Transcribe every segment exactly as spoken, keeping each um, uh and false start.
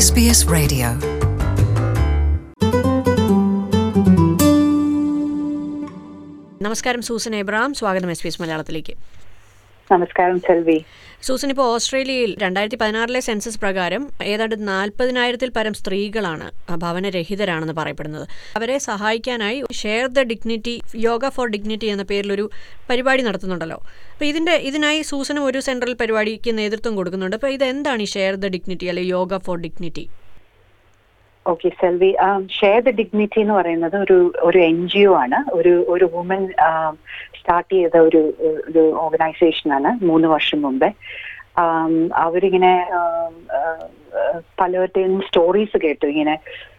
S B S Radio. നമസ്കാരം, Susan Abraham. സ്വാഗതം S B S മലയാളത്തിലേക്ക്. നമസ്കാരം സെൽവി. സൂസൻ, ഇപ്പോൾ ഓസ്ട്രേലിയയിൽ രണ്ടായിരത്തി പതിനാറിലെ സെൻസസ് പ്രകാരം ഏതാണ്ട് നാൽപ്പതിനായിരത്തിൽ പരം സ്ത്രീകളാണ് ഭവനരഹിതരാണെന്ന് പറയപ്പെടുന്നത്. അവരെ സഹായിക്കാനായി share the dignity, yoga for dignity എന്ന പേരിലൊരു പരിപാടി നടത്തുന്നുണ്ടല്ലോ. അപ്പോൾ ഇതിൻ്റെ ഇതിനായി സൂസനും ഒരു സെൻട്രൽ പരിപാടിക്ക് നേതൃത്വം കൊടുക്കുന്നുണ്ട്. അപ്പോൾ ഇതെന്താണ് ഈ ഷെയർ ദ ഡിഗ്നിറ്റി അല്ലെങ്കിൽ yoga for dignity? Okay Selvi, share the dignity എന്ന് പറയുന്നത് ഒരു ഒരു എൻ ജി ഒ ആണ്. ഒരു ഒരു വുമൻ സ്റ്റാർട്ട് ചെയ്ത ഒരു ഒരു ഓർഗനൈസേഷനാണ് മൂന്ന് വർഷം മുമ്പേ. അവരിങ്ങനെ പലരുടെയും സ്റ്റോറീസ് കേട്ടു. ഇങ്ങനെ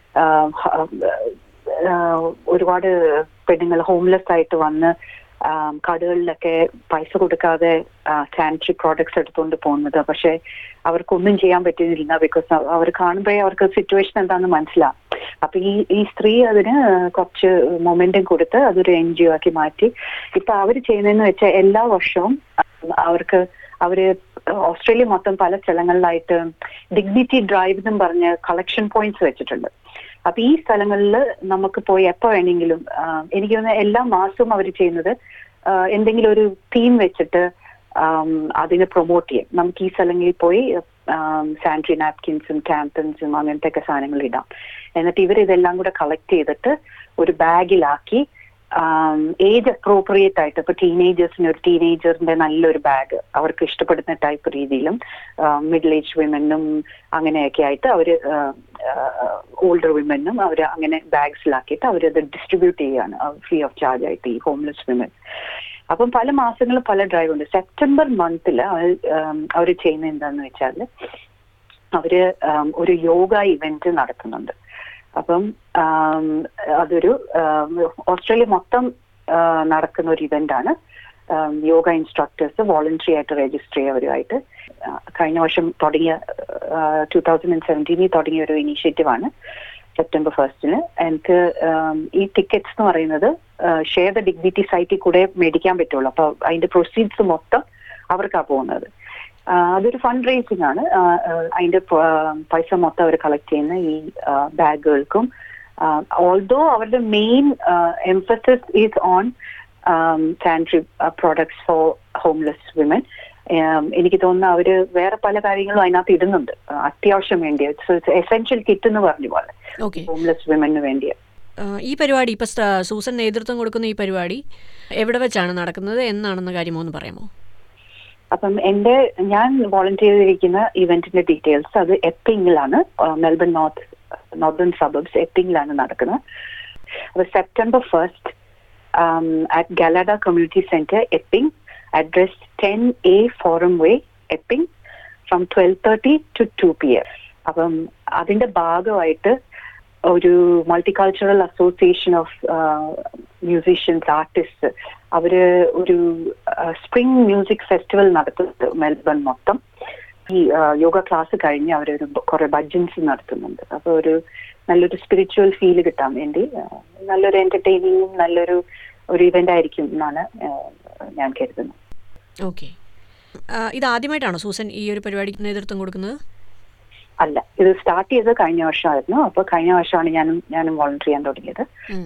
ഒരുപാട് പെണ്ണുങ്ങൾ ഹോംലെസ് ആയിട്ട് വന്ന് കടകളിലൊക്കെ പൈസ കൊടുക്കാതെ സാനിറ്ററി പ്രോഡക്ട്സ് എടുത്തുകൊണ്ട് പോകുന്നത്. പക്ഷെ അവർക്കൊന്നും ചെയ്യാൻ പറ്റുന്നില്ല. ബിക്കോസ് അവർ കാണുമ്പോഴേ അവർക്ക് സിറ്റുവേഷൻ എന്താണെന്ന് മനസ്സിലാവും. അപ്പൊ ഈ ഈ സ്ത്രീ അതിന് കുറച്ച് മൊമെന്റം കൊടുത്ത് അതൊരു എൻ ജി ഒ ആക്കി മാറ്റി. ഇപ്പൊ അവർ ചെയ്യുന്നതെന്ന് വെച്ചാൽ എല്ലാ വർഷവും അവർക്ക് അവര് ഓസ്ട്രേലിയ മൊത്തം പല സ്ഥലങ്ങളിലായിട്ട് ഡിഗ്നിറ്റി ഡ്രൈവ് എന്നും പറഞ്ഞ് കളക്ഷൻ പോയിന്റ്സ് വെച്ചിട്ടുണ്ട്. അപ്പൊ ഈ സ്ഥലങ്ങളിൽ നമുക്ക് പോയി എപ്പോ വേണമെങ്കിലും, എനിക്ക് തോന്നുന്നു എല്ലാ മാസവും അവർ ചെയ്യുന്നത് എന്തെങ്കിലും ഒരു തീം വെച്ചിട്ട് അതിനെ പ്രൊമോട്ട് ചെയ്യും. നമുക്ക് ഈ സ്ഥലങ്ങളിൽ പോയി സാനിറ്ററി നാപ്കിൻസും ടാമ്പൻസും അങ്ങനത്തെ ഒക്കെ സാധനങ്ങൾ ഇടാം. എന്നിട്ട് ഇവർ ഇതെല്ലാം കൂടെ കളക്ട് ചെയ്തിട്ട് ഒരു ബാഗിലാക്കി ഏജ് അപ്രോപ്രിയേറ്റ് ആയിട്ട്, ഇപ്പൊ ടീനേജേഴ്സിന് ഒരു ടീനേജറിന്റെ നല്ലൊരു ബാഗ് അവർക്ക് ഇഷ്ടപ്പെടുന്ന ടൈപ്പ് രീതിയിലും, മിഡിൽ ഏജ് വിമനും അങ്ങനെയൊക്കെ ആയിട്ട് അവര് ഓൾഡർ വിമനും അവർ അങ്ങനെ ബാഗ്സിലാക്കിയിട്ട് അവരത് ഡിസ്ട്രിബ്യൂട്ട് ചെയ്യാണ് ഫ്രീ ഓഫ് ചാർജ് ആയിട്ട് ഈ ഹോംലെസ് വിമൻ. അപ്പം പല മാസങ്ങളും പല ഡ്രൈവ് ഉണ്ട്. സെപ്റ്റംബർ മന്തില് അവർ ചെയ്യുന്നത് എന്താന്ന് വെച്ചാൽ അവര് ഒരു യോഗ ഇവന്റ് നടത്തുന്നുണ്ട്. അപ്പം അതൊരു ഓസ്ട്രേലിയ മൊത്തം നടക്കുന്ന ഒരു ഇവന്റ് ആണ്. യോഗ ഇൻസ്ട്രക്ടേഴ്സ് വോളണ്ടറി ആയിട്ട് രജിസ്റ്റർ ചെയ്തവരുമായിട്ട് കഴിഞ്ഞ വർഷം തുടങ്ങിയ ടൂ തൗസൻഡ് ആൻഡ് സെവൻറ്റീനിൽ തുടങ്ങിയ ഒരു ഇനീഷ്യേറ്റീവ് ആണ്. സെപ്റ്റംബർ ഫസ്റ്റിന് എനിക്ക് ഈ ടിക്കറ്റ്സ് എന്ന് പറയുന്നത് ഷെയർ ദ ഡിഗ്നിറ്റി സൈറ്റിൽ കൂടെ മേടിക്കാൻ പറ്റുള്ളൂ. അപ്പൊ അതിന്റെ പ്രൊസീഡ്സ് മൊത്തം അവർക്കാ പോകുന്നത്. അതൊരു ഫണ്ട് റേസിംഗ് ആണ്. അതിന്റെ പൈസ മൊത്തം അവർ കളക്ട് ചെയ്യുന്ന ഈ ബാഗുകൾക്കും. ഓൾദോ അവരുടെ main emphasis is on sanitary products for homeless women. എനിക്ക് തോന്നുന്നു അവര് വേറെ പല കാര്യങ്ങളും അതിനകത്ത് ഇടുന്നുണ്ട് അത്യാവശ്യം വേണ്ടി. എസെൻഷ്യൽ കിറ്റ് എന്ന് പറഞ്ഞു പോലെ ഹോംലെസ് വിമന് വേണ്ടി. ഈ പരിപാടി ഇപ്പൊ സൂസൻ നേതൃത്വം കൊടുക്കുന്ന ഈ പരിപാടി എവിടെ വെച്ചാണ് നടക്കുന്നത്, എന്നാണെന്ന കാര്യമോ ഒന്ന് പറയാമോ? അപ്പം എന്റെ ഞാൻ വോളണ്ടിയർ ചെയ്തിരിക്കുന്ന ഇവന്റിന്റെ ഡീറ്റെയിൽസ് അത് എപ്പിംഗിലാണ്, മെൽബൺ നോർത്ത് നോർത്തേൺ സബർബ്സ് എപ്പിംഗിലാണ് നടക്കുന്നത്. അപ്പൊ September first at Galada community centre Epping, address ten A forum way Epping, from twelve thirty to two P M. അപ്പം അതിന്റെ ഭാഗമായിട്ട് ഒരു multicultural association of musicians artist അവര് ഒരു സ്പ്രിംഗ് മ്യൂസിക് ഫെസ്റ്റിവൽ നടത്തുന്നുണ്ട് മെൽബൺ മൊത്തം. ഈ യോഗ ക്ലാസ് കഴിഞ്ഞ് അവരൊരു കുറെ ഭജൻസ് നടത്തുന്നുണ്ട്. അപ്പൊ ഒരു നല്ലൊരു സ്പിരിച്വൽ ഫീല് കിട്ടാൻ വേണ്ടി നല്ലൊരു എന്റർടൈനിങ്ങും നല്ലൊരു ഒരു ഇവന്റ് ആയിരിക്കും എന്നാണ് ഞാൻ കരുതുന്നത്. ഓക്കെ, ഇത് ആദ്യമായിട്ടാണോ സൂസൻ ഈ ഒരു പരിപാടിക്ക് നേതൃത്വം കൊടുക്കുന്നത്? അല്ല, ഇത് സ്റ്റാർട്ട് ചെയ്തത് കഴിഞ്ഞ വർഷമായിരുന്നു. അപ്പൊ കഴിഞ്ഞ വർഷമാണ് ഞാനും ഞാനും വോളണ്ടറി ചെയ്യാൻ തുടങ്ങിയത്.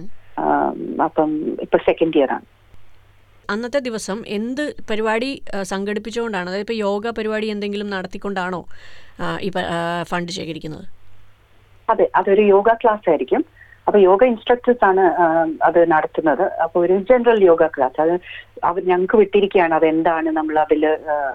അപ്പം ഇപ്പൊ സെക്കൻഡ് ഇയർ ആണ്. അന്നത്തെ ദിവസം എന്ത് പരിപാടി സംഘടിപ്പിച്ചുകൊണ്ടാണ്, അതായത് ഇപ്പോൾ യോഗ പരിപാടി എന്തെങ്കിലും നടത്തിക്കൊണ്ടാണോ ഈ ഫണ്ട് ശേഖരിക്കുന്നത്? അതെ, അതൊരു യോഗ ക്ലാസ് ആയിരിക്കും. അപ്പൊ യോഗ ഇൻസ്ട്രക്ടേഴ്സ് ആണ് അത് നടത്തുന്നത്. അപ്പൊ ഒരു ജനറൽ യോഗ ക്ലാസ് അത് അവർ ഞങ്ങൾക്ക് വിട്ടിരിക്കുകയാണ്. അതെന്താണ് നമ്മൾ അതില്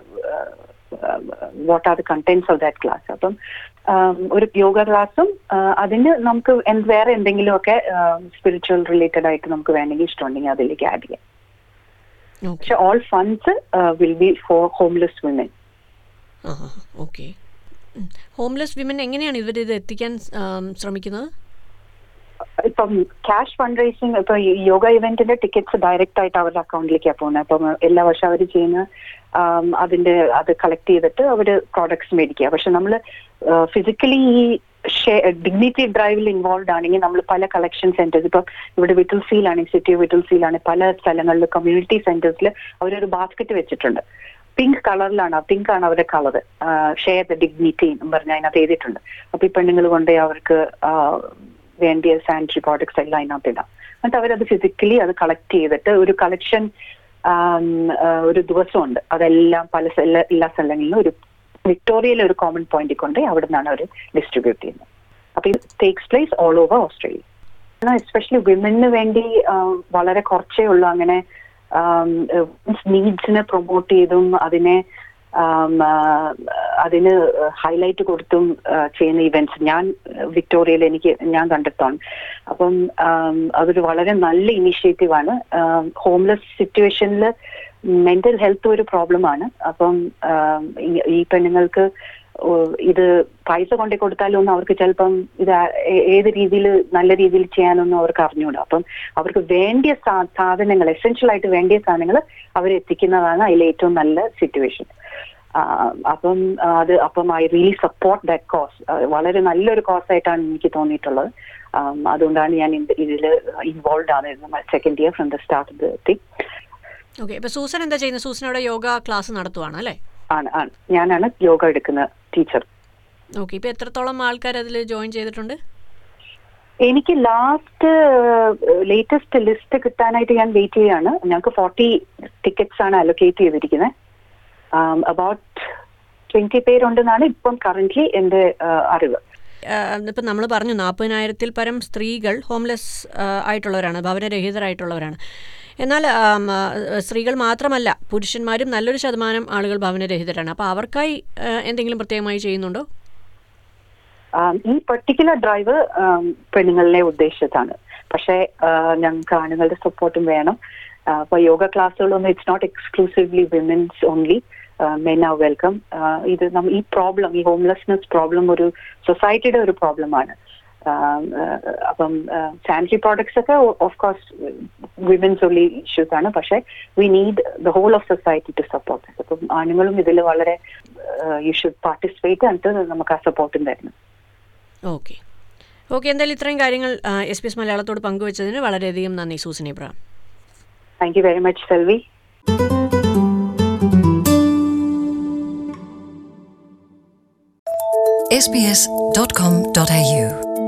what are the contents of that class. അപ്പം ഒരു യോഗ ക്ലാസ്സും അതിന് നമുക്ക് വേറെ എന്തെങ്കിലും ഒക്കെ സ്പിരിച്വൽ റിലേറ്റഡ് ആയിട്ട് നമുക്ക് വേണമെങ്കിൽ ഇഷ്ടമുണ്ടെങ്കിൽ അതിലേക്ക് ആഡ് ചെയ്യാം. പക്ഷെ all funds will be for homeless women. Okay, homeless women എങ്ങനെയാണ് ഇവർ ഇത് എത്തിക്കാൻ ശ്രമിക്കുന്നത്? ഇപ്പം ക്യാഷ് ഫണ്ട് റേസിംഗ്, ഇപ്പൊ യോഗ ഇവന്റിന്റെ ടിക്കറ്റ്സ് ഡയറക്റ്റ് ആയിട്ട് അവരുടെ അക്കൗണ്ടിലേക്കാണ് പോകുന്നത്. അപ്പം എല്ലാ വർഷം അവർ ചെയ്യുന്ന അതിന്റെ അത് കളക്ട് ചെയ്തിട്ട് അവര് പ്രോഡക്ട്സ് മേടിക്കുക. പക്ഷെ നമ്മൾ ഫിസിക്കലി ഈ ഡിഗ്നിറ്റി ഡ്രൈവിൽ ഇൻവോൾവ് ആണെങ്കിൽ നമ്മൾ പല കളക്ഷൻ സെന്റേഴ്സ്, ഇപ്പം ഇവിടെ വിറ്റിൽസിയിലാണെങ്കിൽ സിറ്റി വിറ്റിൽസിയിലാണെങ്കിൽ പല സ്ഥലങ്ങളിൽ കമ്മ്യൂണിറ്റി സെന്റേഴ്സിൽ അവരൊരു ബാസ്ക്കറ്റ് വെച്ചിട്ടുണ്ട്. പിങ്ക് കളറിലാണ്, പിങ്ക് ആണ് അവരുടെ കളർ. ഷെയർ ദ ഡിഗ്നിറ്റി എന്ന് പറഞ്ഞാൽ അതിനകത്ത് എഴുതിയിട്ടുണ്ട്. അപ്പൊ ഈ പെണ്ണുങ്ങൾ കൊണ്ട് അവർക്ക് വേണ്ടിയ സാനിറ്ററി പ്രോഡക്ട്സ് എല്ലാം അതിനകത്ത് ഇടാം. എന്നിട്ട് അവരത് ഫിസിക്കലി അത് കളക്ട് ചെയ്തിട്ട് ഒരു കളക്ഷൻ ഒരു ദിവസമുണ്ട്. അതെല്ലാം പല എല്ലാ സ്ഥലങ്ങളിലും ഒരു വിക്ടോറിയയിലെ ഒരു കോമൺ പോയിന്റിൽ കൊണ്ട് അവിടെ നിന്നാണ് അവർ ഡിസ്ട്രിബ്യൂട്ട് ചെയ്യുന്നത്. അപ്പൊ ഇത് takes place all over Australia. Especially വിമന് വേണ്ടി വളരെ കുറച്ചേ ഉള്ളൂ അങ്ങനെ നീഡ്സിനെ പ്രൊമോട്ട് ചെയ്തും അതിനെ അതിന് ഹൈലൈറ്റ് കൊടുത്തും ചെയ്യുന്ന ഇവന്റ്സ് ഞാൻ വിക്ടോറിയയിൽ എനിക്ക് ഞാൻ കണ്ടെത്താണ്. അപ്പം അതൊരു വളരെ നല്ല ഇനീഷ്യേറ്റീവാണ്. ഹോംലെസ് സിറ്റുവേഷനിൽ മെന്റൽ ഹെൽത്ത് ഒരു പ്രോബ്ലമാണ്. അപ്പം ഈ പെണ്ണുങ്ങൾക്ക് ഇത് പൈസ കൊണ്ടു കൊടുത്താലൊന്നും അവർക്ക് ചിലപ്പം ഇത് ഏത് രീതിയിൽ നല്ല രീതിയിൽ ചെയ്യാനൊന്നും അവർക്ക് അറിഞ്ഞൂടാ. അപ്പം അവർക്ക് വേണ്ടിയ സാധനങ്ങൾ, എസെൻഷ്യൽ ആയിട്ട് വേണ്ടിയ സാധനങ്ങൾ അവരെത്തിക്കുന്നതാണ് അതിൽ ഏറ്റവും നല്ല സിറ്റുവേഷൻ. അപ്പം അത് അപ്പം I really support that cause. വളരെ നല്ലൊരു കോസ് ആയിട്ടാണ് എനിക്ക് തോന്നിയിട്ടുള്ളത്. അതുകൊണ്ടാണ് ഞാൻ ഇതിൽ ഇൻവോൾവ് ആകുന്നത് second year from the start of the thing. Okay, ഇപ്പൊ സൂസൻ എന്താ ചെയ്യുന്നത്? സൂസൻ അവിടെ യോഗ ക്ലാസ് നടത്തുവാണ് അല്ലേ? ആണ് ആണ് ഞാനാണ് യോഗ എടുക്കുന്ന ടീച്ചർ. ഓക്കെ, ഇപ്പൊ എത്രത്തോളം ആൾക്കാർ അതിൽ ജോയിൻ ചെയ്തിട്ടുണ്ട്? എനിക്ക് ലാസ്റ്റ് ലേറ്റസ്റ്റ് ലിസ്റ്റ് കിട്ടാനായിട്ട് ഞാൻ വെയിറ്റ് ചെയ്യാണ്. ഞങ്ങൾക്ക് ഫോർട്ടി ടിക്കറ്റ്സ് ആണ് അലൊക്കേറ്റ് ചെയ്തിരിക്കുന്നത്. അബൌട്ട് ട്വന്റി പേരുണ്ടെന്നാണ് ഇപ്പം കറന്റ്ലി എൻ്റെ അറിവ്. ഇപ്പം നമ്മൾ പറഞ്ഞു നാൽപ്പതിനായിരത്തിൽ പരം സ്ത്രീകൾ ഹോംലെസ് ആയിട്ടുള്ളവരാണ്, ഭവനരഹിതരായിട്ടുള്ളവരാണ്. എന്നാൽ സ്ത്രീകൾ മാത്രമല്ല, പുരുഷന്മാരും നല്ലൊരു ശതമാനം ആളുകൾ ഭവനരഹിതരാണ്. അപ്പോൾ അവർക്കായി എന്തെങ്കിലും പ്രത്യേകമായി ചെയ്യുന്നുണ്ടോ? ഈ പർട്ടിക്കുലർ ഡ്രൈവ് പെണ്ണുങ്ങളെ ഉദ്ദേശിച്ചതാണ്. പക്ഷേ ഞങ്ങൾക്ക് ആണുങ്ങളുടെ സപ്പോർട്ടും വേണം. അപ്പോൾ യോഗ ക്ലാസ്സുകളൊന്നും it's not exclusively women's only, men are welcome. ഇത് ഈ പ്രോബ്ലം, ഈ ഹോംലെസ്നെസ് പ്രോബ്ലം ഒരു സൊസൈറ്റിയുടെ ഒരു പ്രോബ്ലമാണ്. അപ്പം സാനിറ്ററി പ്രോഡക്ട്സ് ഒക്കെ of course women's only issues ആണ്. പക്ഷെ we need the whole of society to support. അപ്പം ആണുങ്ങളും ഇതിൽ വളരെ യു ഷുഡ് പാർട്ടിസിപ്പേറ്റ് എന്നിട്ട് നമുക്ക് ആ സപ്പോർട്ടും തരണം. ഓക്കെ ഓക്കെ എന്തായാലും ഇത്രയും കാര്യങ്ങൾ എസ് ബി എസ് മലയാളത്തോട് പങ്കുവച്ചതിന് വളരെയധികം നന്ദി Susan Ibrahim. Thank you very much Selvi. S B S dot com dot A U